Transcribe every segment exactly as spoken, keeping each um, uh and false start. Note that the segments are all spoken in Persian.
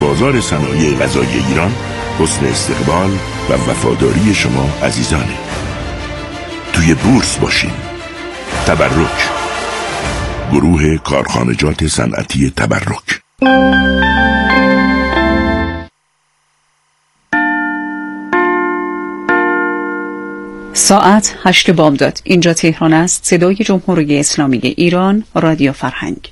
بازار صنایع غذایی ایران حسن استقبال و وفاداری شما عزیزانه. توی بورس باشین. تبرک، گروه کارخانجات صنعتی تبرک. ساعت هشت بامداد. اینجا تهران است. صدای جمهوری اسلامی ایران، رادیو فرهنگ.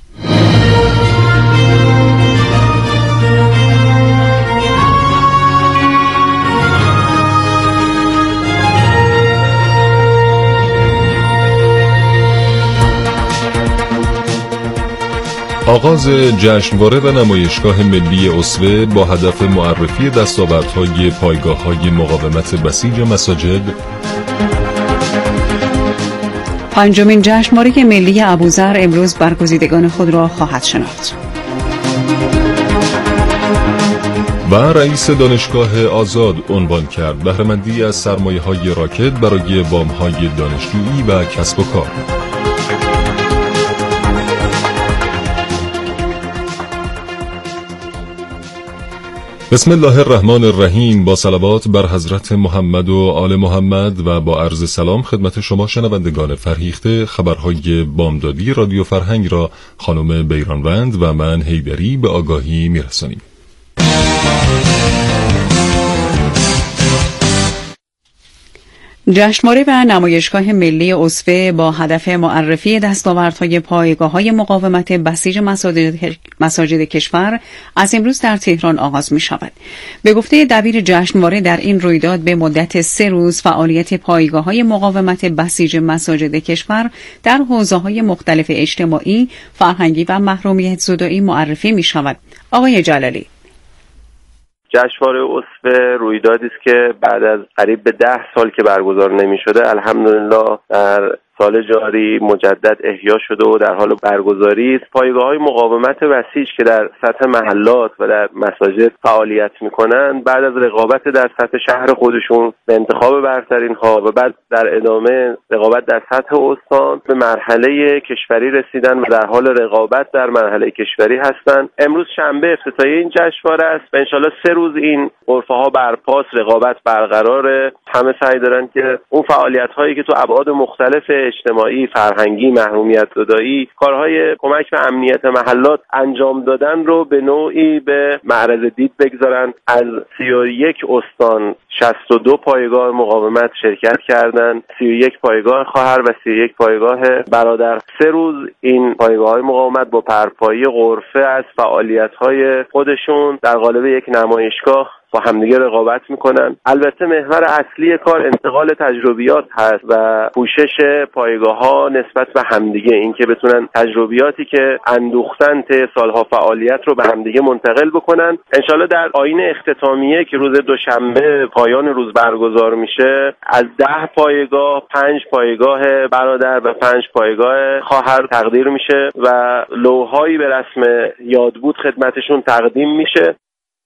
آغاز جشنواره و نمایشگاه ملی اسوه با هدف معرفی دستاوردهای پایگاه‌های مقاومت بسیج مساجد. پنجمین جشنواره ملی ابوذر امروز برگزیدگان خود را خواهد شناخت. و رئیس دانشگاه آزاد عنوان کرد بهره‌مندی از سرمایه‌های راکد برای وام‌های دانشجویی و کسب و کار. بسم الله الرحمن الرحیم. با صلوات بر حضرت محمد و آل محمد و با عرض سلام خدمت شما شنوندگان فرهیخته، خبرهای بامدادی رادیو فرهنگ را خانم بیرانوند و من حیدری به آگاهی میرسانیم. جشنواره و نمایشگاه ملی اسوه با هدف معرفی دستاوردهای پایگاه‌های مقاومت بسیج مساجد, مساجد کشور از امروز در تهران آغاز می شود. به گفته دبیر جشنواره، در این رویداد به مدت سه روز فعالیت پایگاه‌های مقاومت بسیج مساجد کشور در حوزه‌های مختلف اجتماعی، فرهنگی و محرومیت زدایی معرفی می شود. آقای جلالی: جشنواره اسوه رویدادی است که بعد از قریب به ده سال که برگزار نمی شده الحمدلله در سال جاری مجدد احیا شده و در حال برگزاری است. پایگاه‌های مقاومت بسیج که در سطح محلات و در مساجد فعالیت می‌کنند، بعد از رقابت در سطح شهر خودشون به انتخاب برترین ها و بعد در ادامه رقابت در سطح استان به مرحله کشوری رسیدن و در حال رقابت در مرحله کشوری هستند. امروز شنبه افتتاحیه این جشنواره است و انشالله سه روز این غرفه‌ها برپاس، رقابت برقراره. همه سعی دارن که اون فعالیت‌هایی که تو ابعاد مختلف اجتماعی، فرهنگی، محرومیت زدایی، کارهای کمک به امنیت محلات انجام دادن رو به نوعی به معرض دید بگذارن. از سی و یک استان شصت و دو پایگاه مقاومت شرکت کردند، سی و یک پایگاه خواهر و سی و یک پایگاه برادر. سه روز این پایگاه‌های مقاومت با پرپایی غرفه از فعالیت‌های خودشون در قالب یک نمایشگاه با همدیگه رقابت میکنن. البته محور اصلی کار انتقال تجربیات هست و پوشش پایگاه‌ها نسبت به همدیگه، اینکه بتونن تجربیاتی که اندوختن طی سالها فعالیت رو به همدیگه منتقل بکنن. انشالله در آیین اختتامیه که روز دوشنبه پایان روز برگزار میشه، از ده پایگاه پنج پایگاه برادر و پنج پایگاه خواهر تقدیر میشه و لوحهایی به رسم یادبود خدمتشون تقدیم میشه.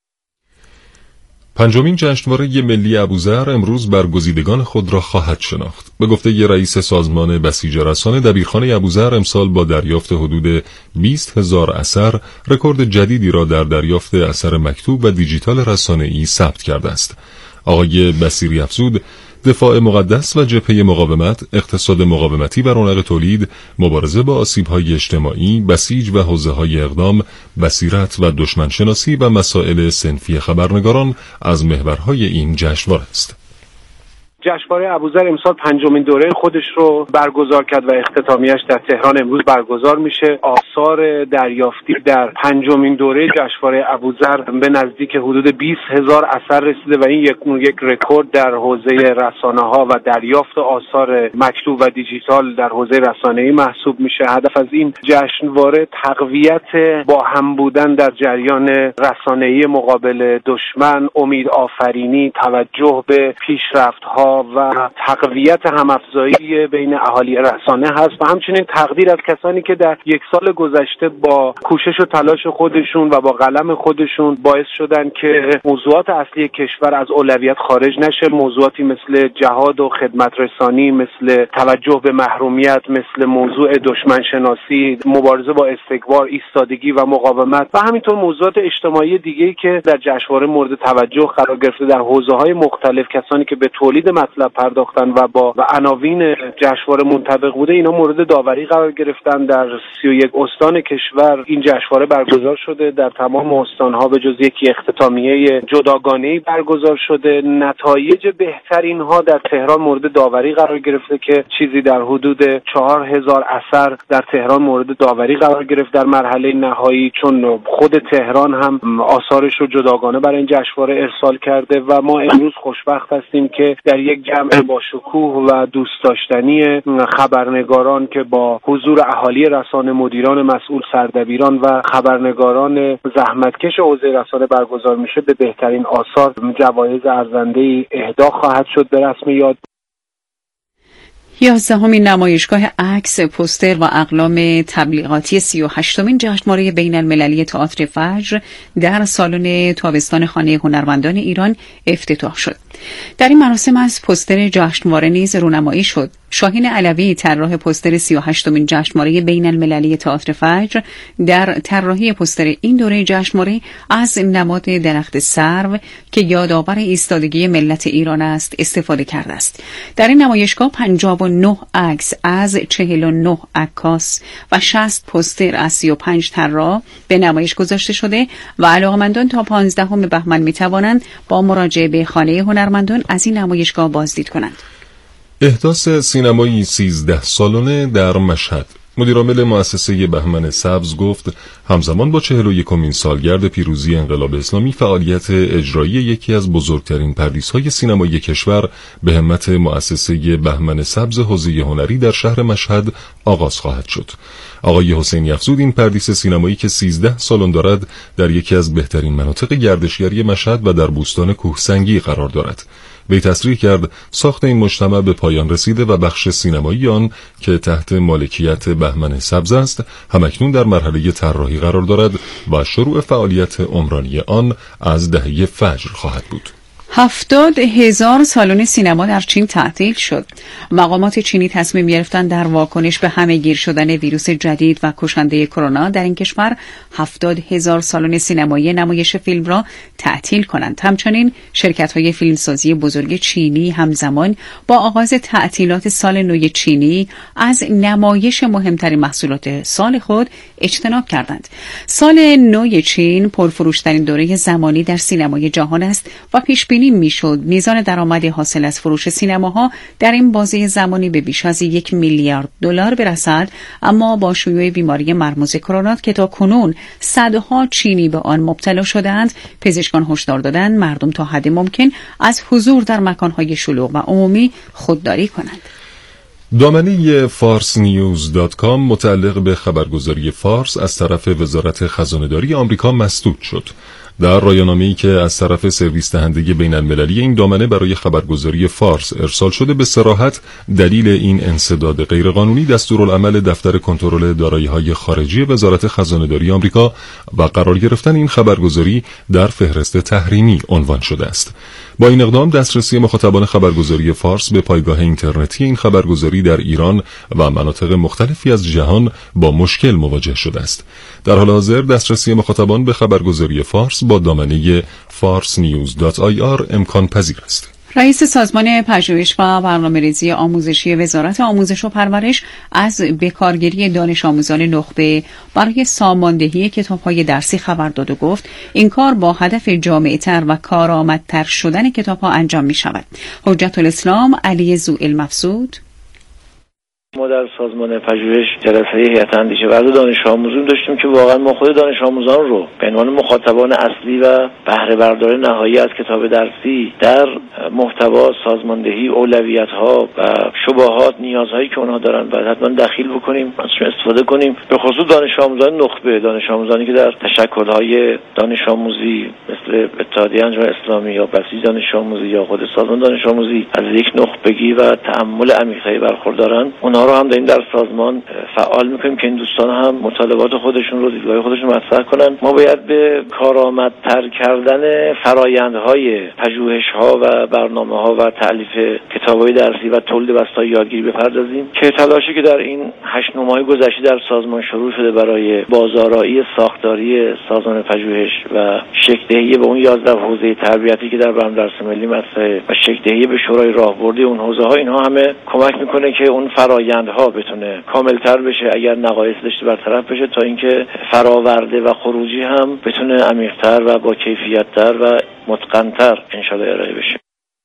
پنجمین جشنواره ملی ابوذر امروز برگزیدگان خود را خواهد شناخت. به گفته ی رئیس سازمان بسیج رسانه، دبیرخانه ابوذر امسال با دریافت حدود بیست هزار اثر رکورد جدیدی را در دریافت اثر مکتوب و دیجیتال رسانه‌ای ثبت کرده است. آقای بصیری افزود دفاع مقدس و جبهه مقاومت، اقتصاد مقاومتی و رونق تولید، مبارزه با آسیب‌های اجتماعی، بسیج و حوزه‌های اقدام، بصیرت و دشمنشناسی و مسائل صنفی خبرنگاران از محورهای این جشنواره است. جشنواره ابوذر امسال پنجمین دوره خودش رو برگزار کرد و اختتامیه‌اش در تهران امروز برگزار میشه. آثار دریافتی در پنجمین دوره جشنواره ابوذر به نزدیک حدود بیست هزار اثر رسیده و این یک یک رکورد در حوزه رسانه‌ها و دریافت آثار مکتوب و دیجیتال در حوزه رسانه‌ای محسوب میشه. هدف از این جشنواره تقویت با هم بودن در جریان رسانه‌ای مقابل دشمن، امید آفرینی، توجه به پیشرفت‌ها ها و تقویت هم‌افزایی بین اهالی رسانه هست و همچنین تقدیر از کسانی که در یک سال گذشته با کوشش و تلاش خودشون و با قلم خودشون باعث شدن که موضوعات اصلی کشور از اولویت خارج نشه. موضوعاتی مثل جهاد و خدمت رسانی، مثل توجه به محرومیت، مثل موضوع دشمن شناسی، مبارزه با استکبار، ایستادگی و مقاومت و همینطور موضوعات اجتماعی دیگه‌ای که در جشنواره مورد توجه قرار گرفته در حوزه‌های مختلف. کسانی که به تولید مطلب پرداختن و با و عناوین جشنواره منطبق بوده، اینا مورد داوری قرار گرفتن. در سی و یک استان کشور این جشنواره برگزار شده. در تمام استان‌ها به جز یکی اختتامیه جداگانه‌ای برگزار شده. نتایج بهترین ها در تهران مورد داوری قرار گرفته که چیزی در حدود چهار هزار اثر در تهران مورد داوری قرار گرفت در مرحله نهایی، چون خود تهران هم آثارش رو جداگانه برای این جشنواره ارسال کرده و ما امروز خوشبخت هستیم که در یک جمع با شکوه و دوست داشتنی خبرنگاران که با حضور اهالی رسانه، مدیران مسئول، سردبیران و خبرنگاران زحمتکش حوزه رسانه برگزار میشه، به بهترین آثار جوایز ارزنده‌ای اهدا خواهد شد به رسم یاد. یازدهمین نمایشگاه عکس، پوستر و اقلام تبلیغاتی سی و هشتمین جشنواره بین المللی تئاتر فجر در سالن تابستان خانه هنرمندان ایران افتتاح شد. در این مراسم از پوستر جشنواره نیز رونمایی شد. شاهین علوی، طراح پوستر سی و هشتمین جشنواره بین المللی تئاتر فجر، در طراحی پوستر این دوره جشنواره از نماد درخت سرو که یادآور ایستادگی ملت ایران است استفاده کرده است. در این نمایشگاه پنجاه و نه عکس از چهل و نه عکاس و شصت پوستر از سی و پنج طراح به نمایش گذاشته شده و علاقه‌مندان تا پانزدهم بهمن می‌توانند با مراجعه به خانه هنرمندان از این نمایشگاه بازدید کنند. احداث سینمایی سیزده سالانه در مشهد. مدیرعامل مؤسسه بهمن سبز گفت همزمان با چهل و یکمین سالگرد پیروزی انقلاب اسلامی، فعالیت اجرایی یکی از بزرگترین پردیس‌های سینمایی کشور به همت مؤسسه بهمن سبز حوزه هنری در شهر مشهد آغاز خواهد شد. آقای حسینی افزود این پردیس سینمایی که سیزده سالن دارد در یکی از بهترین مناطق گردشگری مشهد و در بوستان کوهسنگی قرار دارد. وی تصریح کرد ساخت این مجتمع به پایان رسیده و بخش سینمایی آن که تحت مالکیت بهمن سبز است همکنون در مرحله طراحی قرار دارد و شروع فعالیت عمرانی آن از دهه فجر خواهد بود. هفتاد هزار سالن سینما در چین تعطیل شد. مقامات چینی تصمیم گرفتند در واکنش به همه‌گیر شدن ویروس جدید و کشنده کرونا در این کشور هفتاد هزار سالن سینمایی نمایش فیلم را تعطیل کنند. همچنین شرکت‌های فیلمسازی بزرگ چینی همزمان با آغاز تعطیلات سال نو چینی از نمایش مهمترین محصولات سال خود اجتناب کردند. سال نو چین پرفروشترین دوره زمانی در سینمای جهان است و پیش بینی میشد میزان درآمد حاصل از فروش سینماها در این بازه زمانی به بیش از یک میلیارد دلار برسد، اما با شیوع بیماری مرموز کرونا که تا کنون صدها چینی به آن مبتلا شدند، پزشکان هشدار دادند مردم تا حد ممکن از حضور در مکانهای شلوغ و عمومی خودداری کنند. دامنه فارس نیوز دات کام متعلق به خبرگزاری فارس از طرف وزارت خزانه‌داری آمریکا مسدود شد. در رایانه‌ای که از طرف سرویس دهنده بین المللی این دامنه برای خبرگزاری فارس ارسال شده، به صراحت دلیل این انسداد غیرقانونی دستورالعمل دفتر کنترل دارایی‌های خارجی وزارت خزانه‌داری آمریکا و قرار گرفتن این خبرگزاری در فهرست تحریمی عنوان شده است. با این اقدام دسترسی مخاطبان خبرگزاری فارس به پایگاه اینترنتی این خبرگزاری در ایران و مناطق مختلفی از جهان با مشکل مواجه شده است. در حال حاضر دسترسی مخاطبان به خبرگزاری فارس با دامنه فارس نیوز دات آی آر امکان پذیر است. رئیس سازمان پژوهش و برنامه‌ریزی آموزشی وزارت آموزش و پرورش از بکارگیری دانش آموزان نخبه برای ساماندهی کتاب‌های درسی خبر داد و گفت این کار با هدف جامع‌تر و کارآمدتر شدن کتاب‌ها انجام می‌شود. حجت الاسلام علی ذوالمفسود ما در سازمان پژوهش جلسه هیئت اندیشه و دانش آموزان داشتیم که واقعا ما خود دانش آموزان رو به عنوان مخاطبان اصلی و بهره بردار نهایی از کتاب درسی در محتوا، سازماندهی، اولویت‌ها و شبهات، نیازهایی که اونها دارن باید حتما دخیل بکنیم، ازشون استفاده کنیم. به خصوص دانش آموزان نخبه، دانش آموزانی که در تشکل‌های دانش آموزی مثل اتحادیه انجمن اسلامی یا بسیج دانش آموزی یا خود سازمان دانش آموزی از یک نخبگی و تأمل عمیق‌تری برخوردارن، اونها رو هم داریم در سازمان فعال می‌کنیم که این دوستان هم مطالبات خودشون رو، دیدگاه خودشون مطرح کنن. ما باید به کارآمدتر کردن فرآیندهای پژوهش‌ها و برنامه‌ها و تألیف کتاب‌های درسی و تولید بسته‌های یادگیری بپردازیم که تلاشی که در این هشت نه ماه گذشته در سازمان شروع شده برای بازآرایی ساختاری سازمان پژوهش و شکل‌دهی به اون یازده حوزه تربیتی که در برنامه درس ملی مطرحه و شکل‌دهی به شورای راهبردی اون حوزه‌ها، اینها همه کمک می‌کنه که اون فرآیندها بتونه کامل‌تر بشه، اگر نقایص داشته برطرف بشه، تا اینکه فراورده و خروجی هم بتونه عمیق‌تر و با کیفیت‌تر و متقن‌تر انشاءالله ارائه بشه.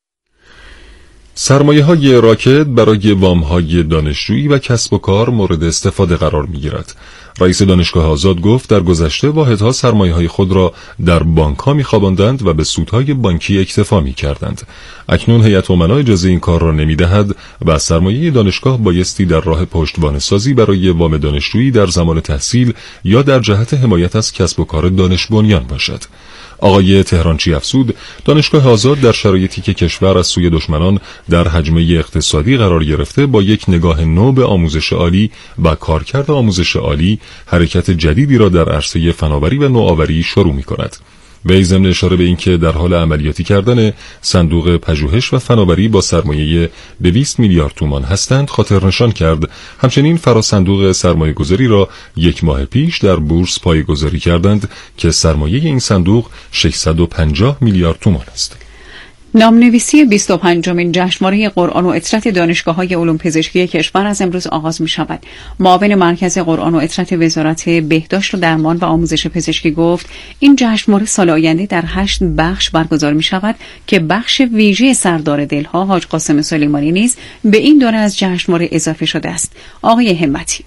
سرمایه‌های راکد برای وام‌های دانشجویی و کسب و کار مورد استفاده قرار می‌گیرد. رئیس دانشگاه آزاد گفت در گذشته واحدها سرمایه‌های خود را در بانک‌ها می‌خواباندند و به سودهای بانکی اکتفا می‌کردند. اکنون هیئت امنا اجازه این کار را نمی‌دهد و سرمایه دانشگاه بایستی در راه پشتوانه‌سازی برای وام دانشجویی در زمان تحصیل یا در جهت حمایت از کسب و کار دانش بنیان باشد. آقای تهرانچی افزود دانشگاه آزاد در شرایطی که کشور از سوی دشمنان در حجمه اقتصادی قرار گرفته با یک نگاه نو به آموزش عالی و کارکرد آموزش عالی حرکت جدیدی را در عرصه فناوری و نوآوری شروع می‌کند. وی ضمن اشاره به اینکه در حال عملیاتی کردن صندوق پژوهش و فناوری با سرمایه دویست میلیارد تومان هستند خاطر نشان کرد همچنین فرا صندوق سرمایه گذاری را یک ماه پیش در بورس پایه‌گذاری کردند که سرمایه این صندوق ششصد و پنجاه میلیارد تومان است. نامنویسی بیست و پنجمین جشنواره قرآن و عطرت دانشگاه‌های علوم پزشکی کشور از امروز آغاز می‌شود. معاون مرکز قرآن و عطرت وزارت بهداشت و درمان و آموزش پزشکی گفت این جشنواره سال آینده در هشت بخش برگزار می‌شود که بخش ویژه سردار دلها حاج قاسم سلیمانی نیز به این دوره از جشنواره اضافه شده است. آقای همتی: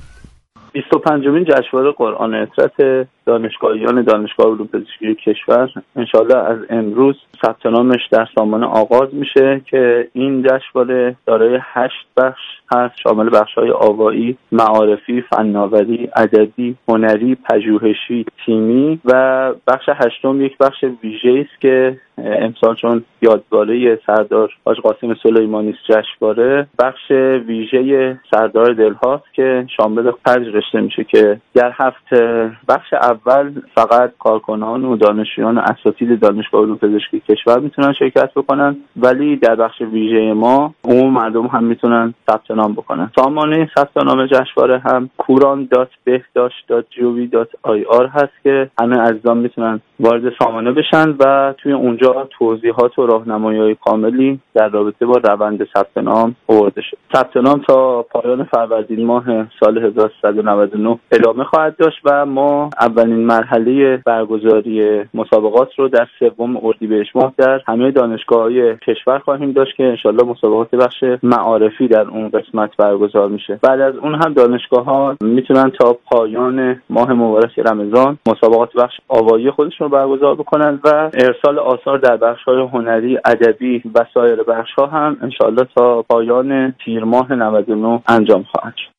بیست و پنجمین جشنواره قرآن و عطرت دانشگاهیان دانشگاه علوم پزشکی کشور انشاءالله از امروز ثبت نامش در سامانه آغاز میشه که این جشنواره دارای هشت بخش هست، شامل بخش‌های آوایی، معارفی، فناوری، ادبی، هنری، پژوهشی، تیمی و بخش هشتم یک بخش ویژه‌ای است که امسال چون یادگاری سردار حاج قاسم سلیمانی است جشنواره، بخش ویژه سردار دلهاست که شامل پنج رشته میشه که در هفت بخش اول فقط کارکنان و دانشجویان و اساتید دانشگاه علوم پزشکی کشور میتونن شرکت بکنن، ولی در بخش ویژه ما عموم مردم هم میتونن ثبت نام بکنن. سامانه ثبت نام جشنواره هم کوران دات بهداشت دات جی او وی دات آی آر هست که همه عزیزان میتونن وارد سامانه بشن و توی اونجا توضیحات و راهنمایی‌های کاملی در رابطه با روند ثبت نام آورده شد. ثبت نام تا پایان فروردین ماه سال هزار و سیصد و نود و نه ادامه خواهد داشت و ما اولین مرحله برگزاری مسابقات رو در سوم اردیبهشت ماه در همه دانشگاه‌های کشور خواهیم داشت که انشالله مسابقات بخش معارفی در اون قسمت برگزار میشه. بعد از اون هم دانشگاه‌ها میتونن تا پایان ماه مبارک رمضان مسابقات بخش آوایی خودشون رو برگزار بکنن و ارسال آثار در بخش‌های هنری، ادبی و سایر بخش‌ها هم انشالله تا پایان تیر ماه نود و نه انجام خواهد شد.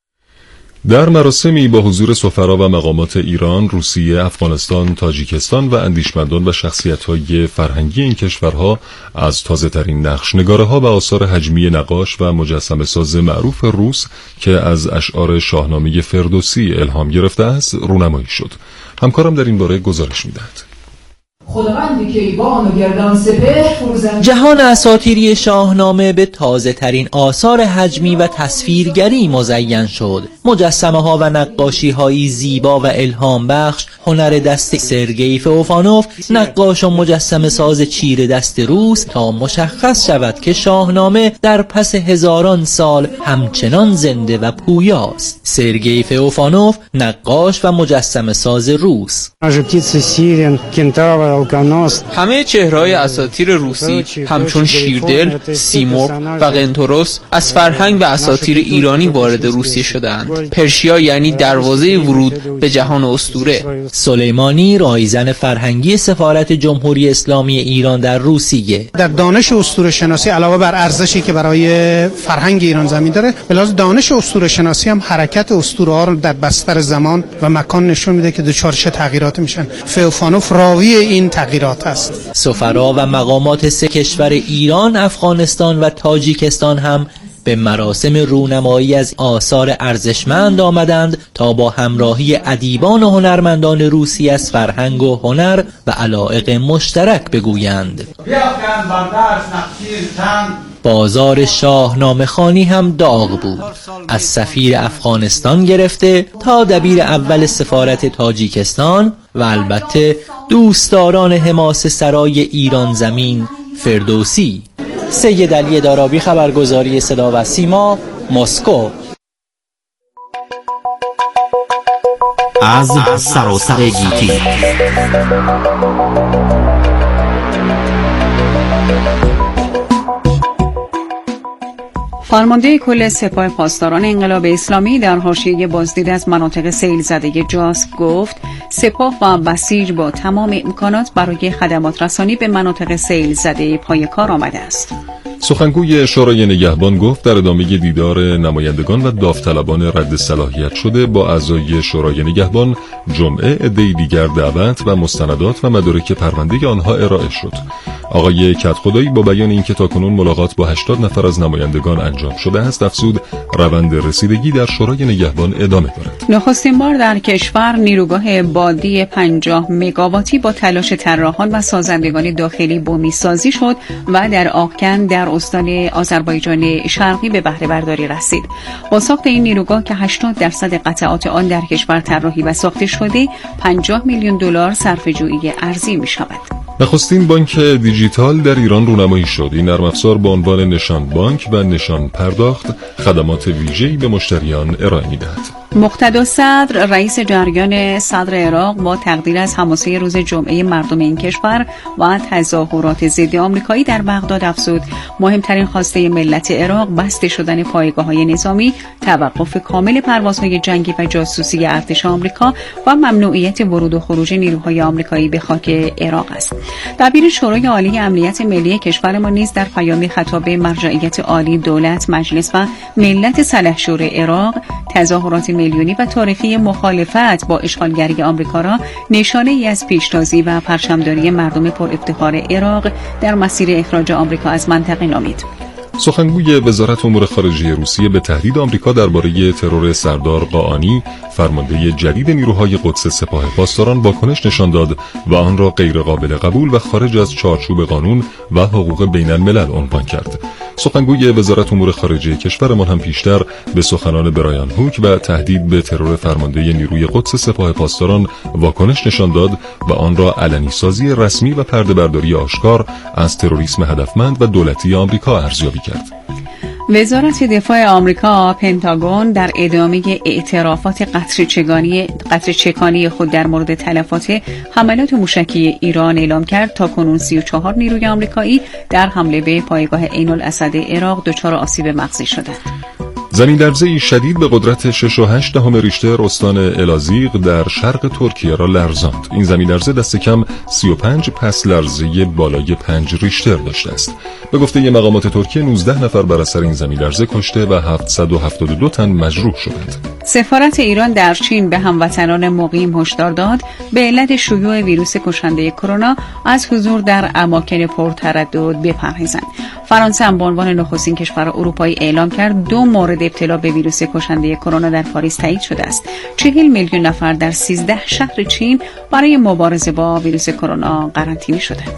در مراسمی با حضور سفرا و مقامات ایران، روسیه، افغانستان، تاجیکستان و اندیشمندان و شخصیت‌های فرهنگی این کشورها از تازه‌ترین نقش‌نگاره‌ها و آثار حجمی نقاش و مجسمه‌ساز معروف روس که از اشعار شاهنامه فردوسی الهام گرفته است رونمایی شد. همکارم در این باره گزارش می‌دهد. خداوندی که ایوان و گردان سپهر فروزند. جهان اساطیری شاهنامه به تازه ترین آثار حجمی و تصویرگری مزین شد. مجسمه ها و نقاشی هایی زیبا و الهام بخش، هنر دست سرگئی فئوفانوف، نقاش و مجسمه ساز چیره دست روس، تا مشخص شود که شاهنامه در پس هزاران سال همچنان زنده و پویاست. سرگئی فئوفانوف، نقاش و مجسمه ساز روس. همه چهره‌های اساطیر روسی همچون شیردل، سیمرغ و قنتوروس از فرهنگ و اساطیر ایرانی وارد روسیه شده‌اند. پرشیا یعنی دروازه ورود به جهان اسطوره. سلیمانی رایزن فرهنگی سفارت جمهوری اسلامی ایران در روسیه. در دانش اسطوره شناسی علاوه بر ارزشی که برای فرهنگ ایران زمین داره، به لحاظ دانش اسطوره شناسی هم حرکت اسطوره ها رو در بستر زمان و مکان نشون میده که دچار چه تغییراتی میشن. فئوفانوف راوی این تغییرات است. سفرا و مقامات سه کشور ایران، افغانستان و تاجیکستان هم به مراسم رونمایی از آثار ارزشمند آمدند تا با همراهی ادیبان و هنرمندان روسی از فرهنگ و هنر و علایق مشترک بگویند. بازار شاهنامه خوانی هم داغ بود، از سفیر افغانستان گرفته تا دبیر اول سفارت تاجیکستان و البته دوستداران حماسه سرای ایران زمین فردوسی. سید علی دارابی، خبرگزاری صدا و سیما، مسکو. از سراسر گیتی فرمانده کل سپاه پاسداران انقلاب اسلامی در حاشیه بازدید از مناطق سیل زده جاسک گفت سپاه و بسیج با تمام امکانات برای خدمات رسانی به مناطق سیل زده پای کار آمده است. سخنگوی شورای نگهبان گفت در ادامه دیدار نمایندگان و داوطلبان رد صلاحیت شده با اعضای شورای نگهبان جمعه عده‌ای دیگر دعوت و مستندات و مدارک پرونده آنها ارائه شد. آقای کدخدایی با بیان اینکه تاکنون ملاقات با هشتاد نفر از نمایندگان انجام شده است افزود روند رسیدگی در شورای نگهبان ادامه دارد. نخستین بار در کشور نیروگاه بادی پنجاه مگاواتی با تلاش طراحان و سازندگان داخلی بومی سازی شد و در آکن در استان آذربایجان شرقی به بهره برداری رسید. با ساخت این نیروگاه که هشتاد درصد قطعات آن در کشور طراحی و ساخته شده، پنجاه میلیون دلار صرفه‌جویی ارزی می شود. نخستین بانک دیجیتال در ایران رونمایی شد. این نرم افزار با عنوان نشان بانک و نشان پرداخت خدمات ویژه‌ای به مشتریان ارائه می‌دهد. مقتدا صدر رئیس جریان صدر عراق با تقدیر از حماسه روز جمعه مردم این کشور و تظاهرات ضد آمریکایی در بغداد افزود مهمترین خواسته ملت عراق بسته شدن پایگاه‌های نظامی، توقف کامل پروازهای جنگی و جاسوسی ارتش آمریکا و ممنوعیت ورود و خروج نیروهای آمریکایی به خاک عراق است. دبیر شورای عالی امنیت ملی کشور ما نیز در پیامی خطاب مرجعیت عالی دولت، مجلس و ملت سلحشور عراق تظاهرات میلیونی و تاریخی مخالفت با اشغالگری آمریکا را نشانه ای از پیشتازی و پرچمداری مردم پر افتخار عراق در مسیر اخراج آمریکا از منطقه نامید. سخنگوی وزارت امور خارجه روسیه به تهدید آمریکا درباره ترور سردار قاآنی، فرمانده جدید نیروهای قدس سپاه پاسداران، واکنش نشان داد و آن را غیرقابل قبول و خارج از چارچوب قانون و حقوق بین الملل عنوان کرد. سخنگوی وزارت امور خارجه کشورمان هم پیشتر به سخنان برایان هوک و تهدید به ترور فرمانده نیروی قدس سپاه پاسداران واکنش نشان داد و آن را علنی سازی رسمی و پرده برداری آشکار از تروریسم هدفمند و دولتی آمریکا ارزیابی کرد. وزارت دفاع آمریکا پنتاگون در ادامه اعترافات قطره‌چکانی قطره‌چکانی خود در مورد تلفات حملات موشکی ایران اعلام کرد تا کنون سی و چهار نیروی آمریکایی در حمله به پایگاه عین الاسد عراق دچار آسیب مغزی شدند. زمین لرزه‌ای شدید به قدرت شش و هشت دهم ریشتر استان الازیق در شرق ترکیه را لرزاند. این زمین لرزه دست کم سی و پنج پس لرزه بالای پنج ریشتر داشته است. به گفته مقامات ترکیه نوزده نفر بر اثر این زمین لرزه کشته و هفتصد و هفتاد و دو تن مجروح شدند. سفارت ایران در چین به هموطنان مقیم هشدار داد به علت شیوع ویروس کشنده کرونا از حضور در اماکن پرتردد بپرهیزند. فرانسه هم به عنوان نخستین کشور اروپایی اعلام کرد دو مورد ابتلا به ویروس کشنده کرونا در پاریس تایید شده است. چهل میلیون نفر در سیزده شهر چین برای مبارزه با ویروس کرونا قرنطینه شدند.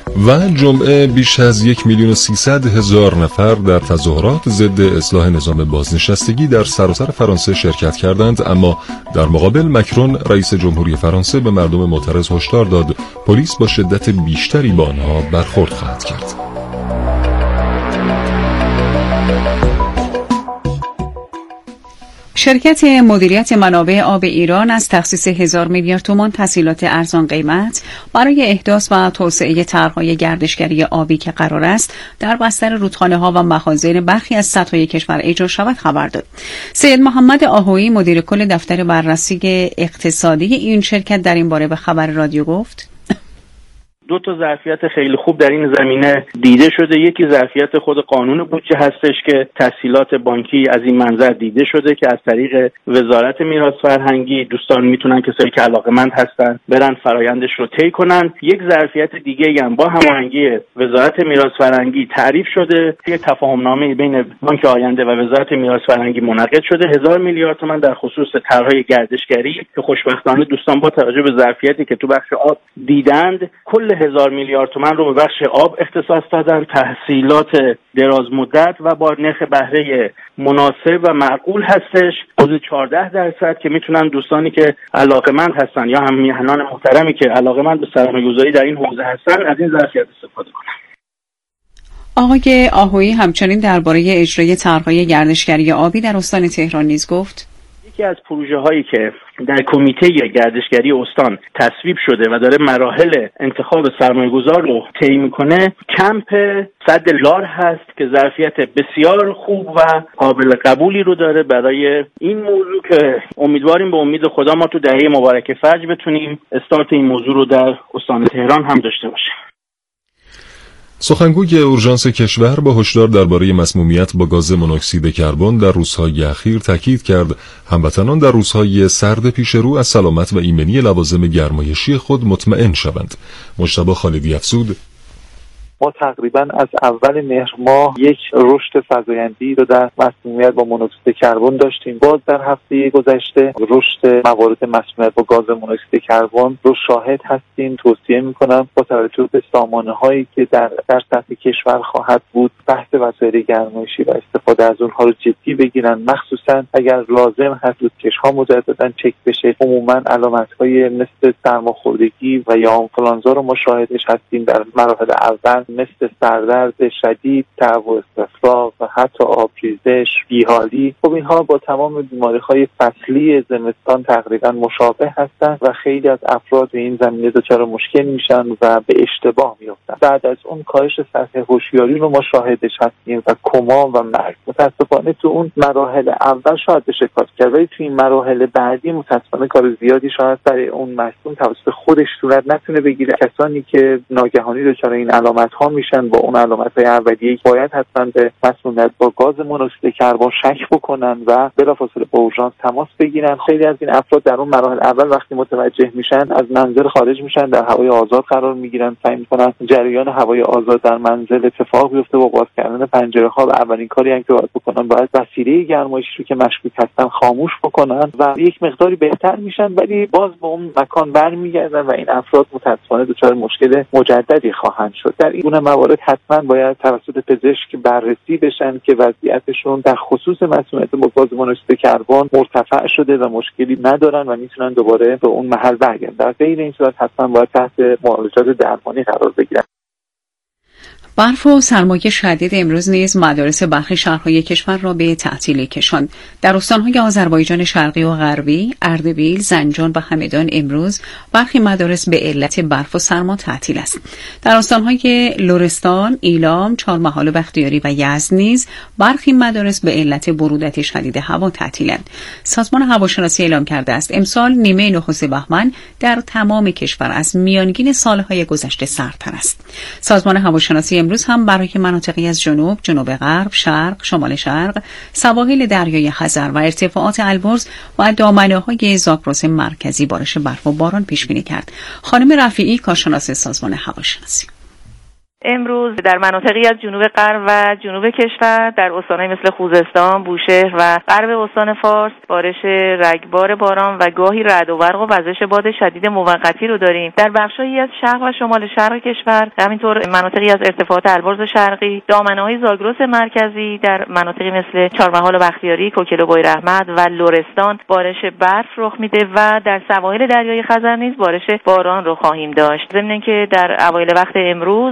و جمعه بیش از یک میلیون و سیصد هزار نفر در تظاهرات ضد اصلاح نظام بازنشستگی در سراسر فرانسه شرکت کردند، اما در مقابل مکرون رئیس جمهوری فرانسه به مردم معترض هشدار داد پلیس با شدت بیشتری با آنها برخورد خواهد کرد. شرکت مدیریت منابع آب ایران از تخصیص هزار میلیارد تومان تسهیلات ارزان قیمت برای احداث و توسعه طرح‌های گردشگری آبی که قرار است در بستر رودخانه‌ها و مخازن برخی از سطح‌های کشور اجرا شود خبر داد. سید محمد آهویی مدیر کل دفتر بررسی اقتصادی این شرکت در این باره به خبر رادیو گفت: دو تا ظرفیت خیلی خوب در این زمینه دیده شده. یکی ظرفیت خود قانون بودجه هستش که تسهیلات بانکی از این منظر دیده شده که از طریق وزارت میراث فرهنگی دوستان میتونن کسایی که علاقه‌مند هستن برن فرایندش رو طی کنن. یک ظرفیت دیگه هم با هماهنگی وزارت میراث فرهنگی تعریف شده، یک تفاهمنامه بین بانک آینده و وزارت میراث فرهنگی منعقد شده. هزار میلیارد تومان در خصوص طرح‌های گردشگری که خوشبختانه دوستان با توجه به ظرفیتی که تو بخش آب دیدند کل هزار میلیارد تومان رو به بخش آب اختصاص دادن. تحصیلات دراز مدت و با نرخ بهره مناسب و معقول هستش، حدود چهارده درصد که میتونن دوستانی که علاقه‌مند هستن یا هم میهنان محترمی که علاقه‌مند به سرمایه‌گذاری در این حوزه هستن از این ظرفیت استفاده کنن. آقای آهویی همچنین درباره اجرای طرح‌های گردشگری آبی در استان تهران نیز گفت: یکی از پروژه هایی که در کمیته گردشگری استان تصویب شده و داره مراحل انتخاب سرمایه‌گذار رو طی میکنه کمپ سد لار هست که ظرفیت بسیار خوب و قابل قبولی رو داره برای این موضوع که امیدواریم به امید خدا ما تو دهه مبارک فجر بتونیم استارت این موضوع رو در استان تهران هم داشته باشیم. سخنگوی اورژانس کشور با هشدار درباره مسمومیت با گاز مونوکسید کربن در روزهای اخیر تاکید کرد هموطنان در روزهای سرد پیش رو از سلامت و ایمنی لوازم گرمایشی خود مطمئن شوند. مجتبی خالدی افزود: ما تقریبا از اول مهر ماه یک رشد فزاینده‌ای رو در مسمومیت با مونوکسید کربن داشتیم. باز در هفته گذشته رشد موارد مسمومیت با گاز مونوکسید کربن رو شاهد هستیم. توصیه می‌کنم با توجه به سامانه‌هایی که در در سطح کشور خواهد بود بحث وسایل گرمایشی و استفاده از اونها رو جدی بگیرن، مخصوصا اگر لازم هست دودکش‌ها مجددا چک بشه. عموما علامت‌های مثل سرماخوردگی و یا آنفولانزا رو ما شاهدش هستیم در مراحل اول، مثل سردرد شدید، تعب و استفراغ و حتی آبریزش، بیحالی. خب اینها با تمام بیماری‌های فصلی زمستان تقریبا مشابه هستند و خیلی از افراد به این زمینه دچار مشکل میشن و به اشتباه میافتن. بعد از اون کاهش سطح هوشیاری رو ما شاهدش هستیم و کما و مرگ. متاسفانه تو اون مراحل اول شاید بشه کار کرد، ولی تو این مراحل بعدی متاسفانه کار زیادی شاید برای اون مصدوم توسط خودش صورت نتونه بگیره. کسانی که ناگهانی دچار این علامت‌ها میشن با اون علامت‌های اولیه‌ای باید حتما به مسمومیت با گاز مونوکسید کربن شک بکنن و بلافاصله با اورژانس تماس بگیرن. خیلی از این افراد در اون مراحل اول وقتی متوجه میشن از منزل خارج میشن، در هوای آزاد قرار میگیرن، سعی میکنن جریان هوای آزاد در منزل اتفاق بیفته. با باز کردن پنجره‌ها و اولین کاری هم که باید بکنن باید وسیله گرمایشی رو که مشکوک هستن خاموش بکنن و یک مقداری بهتر میشن، ولی باز به اون مکان برمیگردن و این افراد متأسفانه دچار مشکل مجددی خواهند شد. در این گونه موارد حتما باید توسط پزشک بررسی بشن که وضعیتشون در خصوص مسمومیت با گاز مونوکسید کربن مرتفع شده و مشکلی ندارن و میتونن دوباره به اون محل برگردن. در غیر این صورت حتما باید تحت معالجات درمانی قرار بگیرن. برف و سرمایه شدید امروز نیز مدارس برخی شهرهای کشور را به تعطیلی کشاند. در استانهای آذربایجان شرقی و غربی، اردبیل، زنجان و همدان امروز برخی مدارس به علت برف و سرما تعطیل است. در استانهای لرستان، ایلام، چهارمحال و بختیاری و یزد نیز برخی مدارس به علت برودت شدید هوا تعطیلند. سازمان هواشناسی اعلام کرده است امسال نیمه نخست بهمن در تمام کشور از میانگین سالهای گذشته سردتر است. سازمان هواشناسی امروز هم برای مناطقی از جنوب، جنوب غرب، شرق، شمال شرق، سواحل دریای خزر و ارتفاعات البرز و دامنه‌های زاگرس مرکزی بارش برف و باران پیش بینی کرد. خانم رفیعی کارشناس سازمان هواشناسی: امروز در مناطقی از جنوب غرب و جنوب کشور در استان‌های مثل خوزستان، بوشهر و غرب استان فارس بارش رگبار باران و گاهی رعد و برق و وزش باد شدید موقتی رو داریم. در بخشایی از شرق و شمال شرق کشور، همینطور مناطقی از ارتفاعات البرز شرقی، دامنه‌های زاگرس مرکزی، در مناطقی مثل چهارمحال و بختیاری، کوکل و بویراحمد و لرستان بارش برف رخ میده و در سواحل دریای خزر نیز بارش باران رو خواهیم داشت. ضمن اینکه در اوایل وقت امروز در مناطق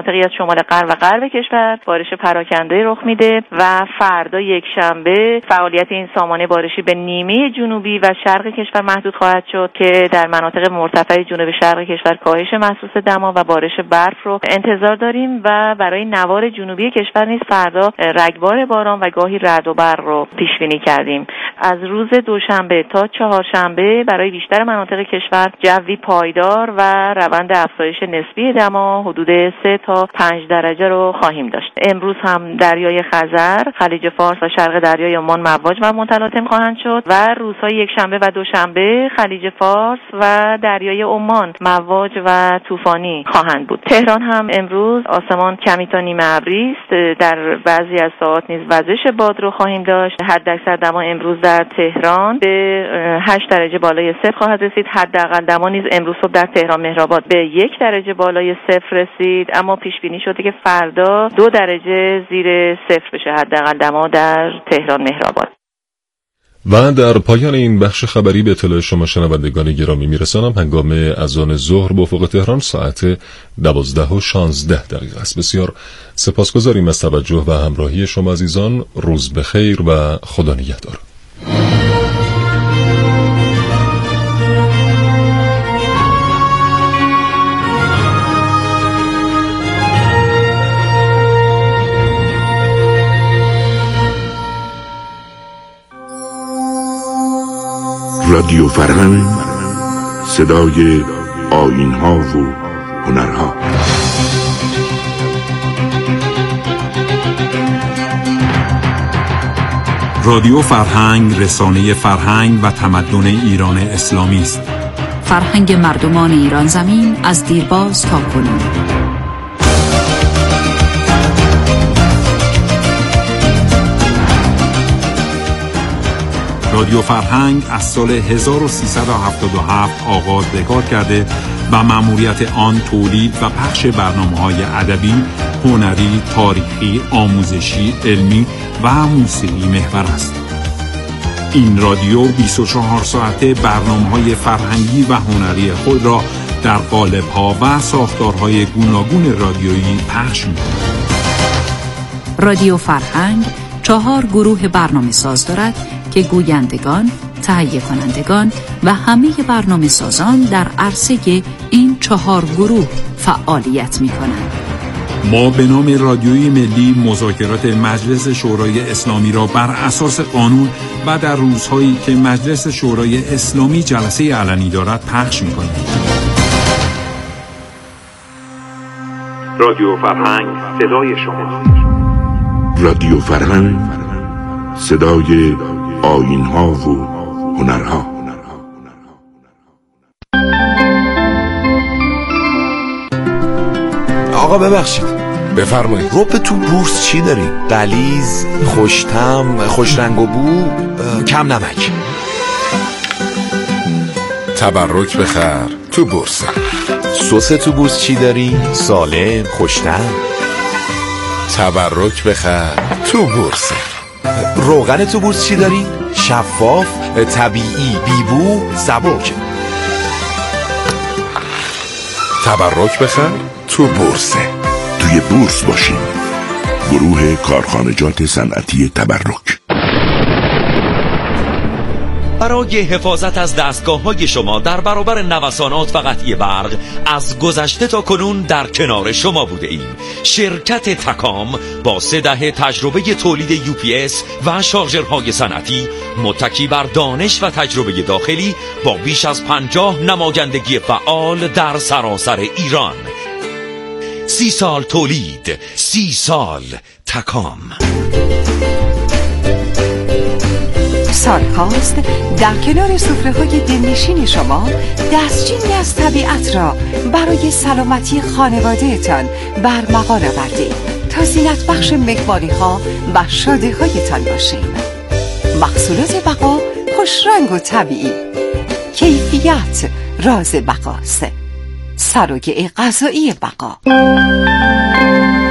مناطقی از شمال غرب و غرب کشور بارش پراکنده رخ میده و فردا یک شنبه فعالیت این سامانه بارشی به نیمه جنوبی و شرق کشور محدود خواهد شد که در مناطق مرتفع جنوب شرق کشور کاهش محسوس دما و بارش برف رو انتظار داریم و برای نوار جنوبی کشور نیز فردا رگبار باران و گاهی رعد و برق رو پیش بینی کردیم. از روز دوشنبه تا چهارشنبه برای بیشتر مناطق کشور جوی پایدار و روند افزایش نسبی دما حدود سه تا پنج درجه رو خواهیم داشت. امروز هم دریای خزر، خلیج فارس و شرق دریای عمان مواج و متلاطم خواهند شد و روزهای یکشنبه و دوشنبه خلیج فارس و دریای عمان مواج و طوفانی خواهند بود. تهران هم امروز آسمان کمی تا نیمه ابری است. در بعضی از ساعات نیز وزش باد رو خواهیم داشت. حداکثر دما امروز در تهران به هشت درجه بالای صفر خواهد رسید. حداقل دما نیز امروز صبح در تهران مهرآباد به یک درجه بالای صفر رسید، اما پیش بینی شده که فردا دو درجه زیر صفر بشه حداقل دما در تهران مهرآباد. و در پایان این بخش خبری به اطلاع شما شنوندگان گرامی میرسانم هنگام اذان ظهر به افق تهران ساعت دوازده و شانزده دقیقه است. بسیار سپاسگزاریم از توجه و همراهی شما عزیزان. روز بخیر و خدا نگهدار. رادیو فرهنگ، صدای آیین‌ها و هنرها. رادیو فرهنگ رسانه فرهنگ و تمدن ایران اسلامی است. فرهنگ مردمان ایران زمین از دیرباز تا کنون. رادیو فرهنگ از سال هزار و سیصد و هفتاد و هفت آغاز به کار کرده و مأموریت آن تولید و پخش برنامه‌های ادبی، هنری، تاریخی، آموزشی، علمی و موسیقی محور است. این رادیو بیست و چهار ساعته برنامه‌های فرهنگی و هنری خود را در قالب‌ها و ساختارهای گوناگون رادیویی پخش می‌کند. رادیو فرهنگ چهار گروه برنامه ساز دارد که گویندگان، تهیه کنندگان و همه برنامه سازان در عرصه این چهار گروه فعالیت می کنند. ما به نام رادیوی ملی مذاکرات مجلس شورای اسلامی را بر اساس قانون و در روزهایی که مجلس شورای اسلامی جلسه علنی دارد پخش می کنیم. رادیو فرهنگ، صدای شما. رادیو فرهنگ، صدای آیین‌ها و هنرها. آقا ببخشید، بفرمایید. رب تو بورس چی داری؟ غلیظ، خوش‌طعم، خوش رنگ و بو، کم نمک. تبرک بخر تو بورس. سس تو بورس چی داری؟ سالم، خوش‌طعم. تبرک بخر تو بورس. روغن تو بورس چی داری؟ شفاف، طبیعی، بیبو، سبک. تبرک بخر تو بورس. توی بورس باشیم. گروه کارخانجات صنعتی تبرک. برای حفاظت از دستگاه‌های شما در برابر نوسانات و قطعی برق از گذشته تا کنون در کنار شما بوده ایم. شرکت تکام با سه دهه تجربه تولید یو پی اس و شارژرهای صنعتی، متکی بر دانش و تجربه داخلی، با بیش از پنجاه نمایندگی فعال در سراسر ایران. سی سال تولید، سی سال تکام. سالهاست در کنار سفره‌های دلنشین شما دستچینی از طبیعت را برای سلامتی خانواده‌تان برمغان آوردیم تا زینت بخش مهمانی‌ها و شادی‌هایتان باشیم. محصولات بقا خوشرنگ و طبیعی، کیفیت راز بقاست. سروگه غذایی بقا.